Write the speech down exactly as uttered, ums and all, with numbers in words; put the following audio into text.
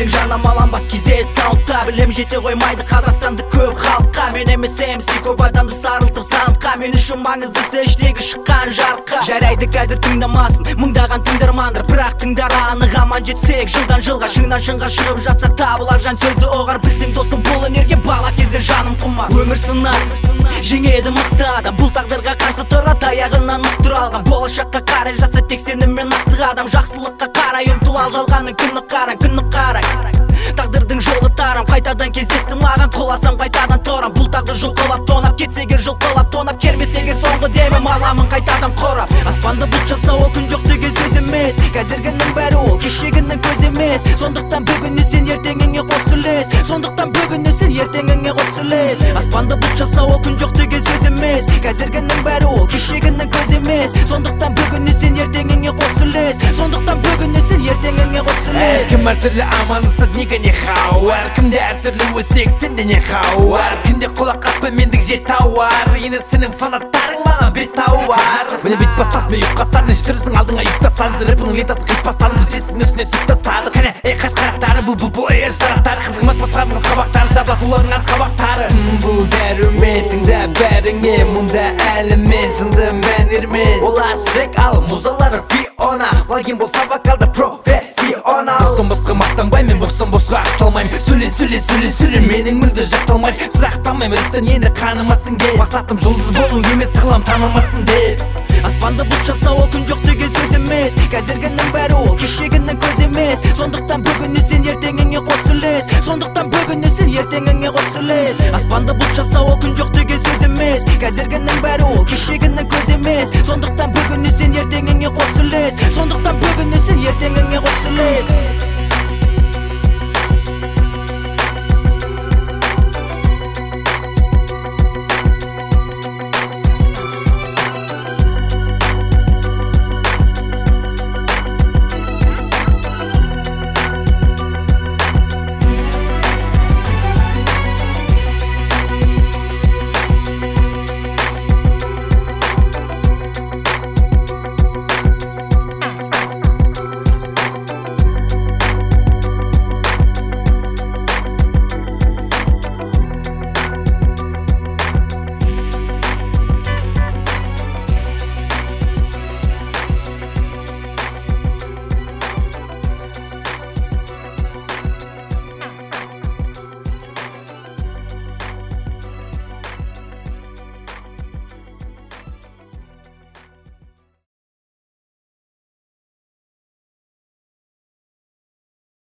ертең жарнамаланбас кезет саундта. Білем жете қоймайды Қазақстанды көп халыққа. Мен емес эм си көп адамды сарылтып сандыққа. Мен үшін маңыздысы іштегі шыққан жарыққа. Жарайды қазір тыңдамасын мыңдаған тыңдармандар, бірақ тыңдар анық аман жетсек жылдан жылға. Шыңнан шыңға шығып жатсақ табылар жан сөзді оғар. Білсең досым бұл өнерге бала кезде жаным құмар. Өмір сынады жеңеді мықты адам, бұл тағдырға қарсы тұрады аяғынан нық тұра алған. Болашаққа қарай жаса тек сеніммен нақты адам. Жақсылыққа қарай ұмтыл ал, жалғанның күні қараң, күні қарай. Тағдырдың жолы тарам, қайтадан кездесті маған, құласам қайтадан торам. Бұл тағдыр жұлқылап тонап, кетсегер жұлқылап тонап, келмесегер соңғы демім аламын қайтадан қорап. Аспанды бұлт жапса ол күн жоқ деген сөз емес, қазіргінің бәрі ол кешегінің көз емес. Сондықтан бүгінне сен ертеңіңе қос үлес, сондықтан бүгінне сен ертеңіңе қос үлес. Аспанды бұлт жапса ол күн жоқ деген сөз емес, қазіргінің бәрі ол кешегінің көз емес. Сондықтан бүгінне сен ертеңіңе қос үлес, сондықтан бүгінне сен ертеңіңе қос үлес. Әркім әртүрлі аманысады, неге не хау? Әркімде әртүрлі өсек, сенде не хауар? Күнде құлақ қатпы мендік жет тауар, енді сенің фанаттарың маған бет тауар. Мені бет бастады, мен ұйыққа сарды, жетірісің алдыңа ұйық тастады. Рэпінің лентасы қиып бастады, біз жесін үстіне сүп тастады. Кәне, ей қаш қарақтары, бұл бұл бұл еш жарақтары. Қызғымас басқардың қабақтары, жабылат олардың аз қабақтары. Бұл дәруметіңді бәріңе, мұнда әлімен жынды мәнермен. Олар шрек ал, музалары Фиона, лаген болса вокалда профессионал. Бостан босқа мақтанбай, мен бостан босқа ақталмайм. Сөйле, сөйле, сөйле, сөйле, менің мүлді жақталмайды. Сұрақтамайм, рэптен енді қанымасын деп. Мақсатым жұлдыз болу емес, қылам танымасын деп. Аспанды бұлт жапса ол күн жоқ деген сөз емес, қазіргінің бәрі ол кешегінің көз емес. Сондықтан бүгінне сен ертеңіңе қос үлес, сондықтан бүгінне сен ертеңіңе қос үлес. Аспанды бұлт жапса ол күн жоқ деген сөз емес, қазіргінің бәрі ол кешегінің көз емес. Сондықтан бүгінне сен ертеңіңе қос үлес, сондықтан бүгінне сен ертеңіңе қос үлес.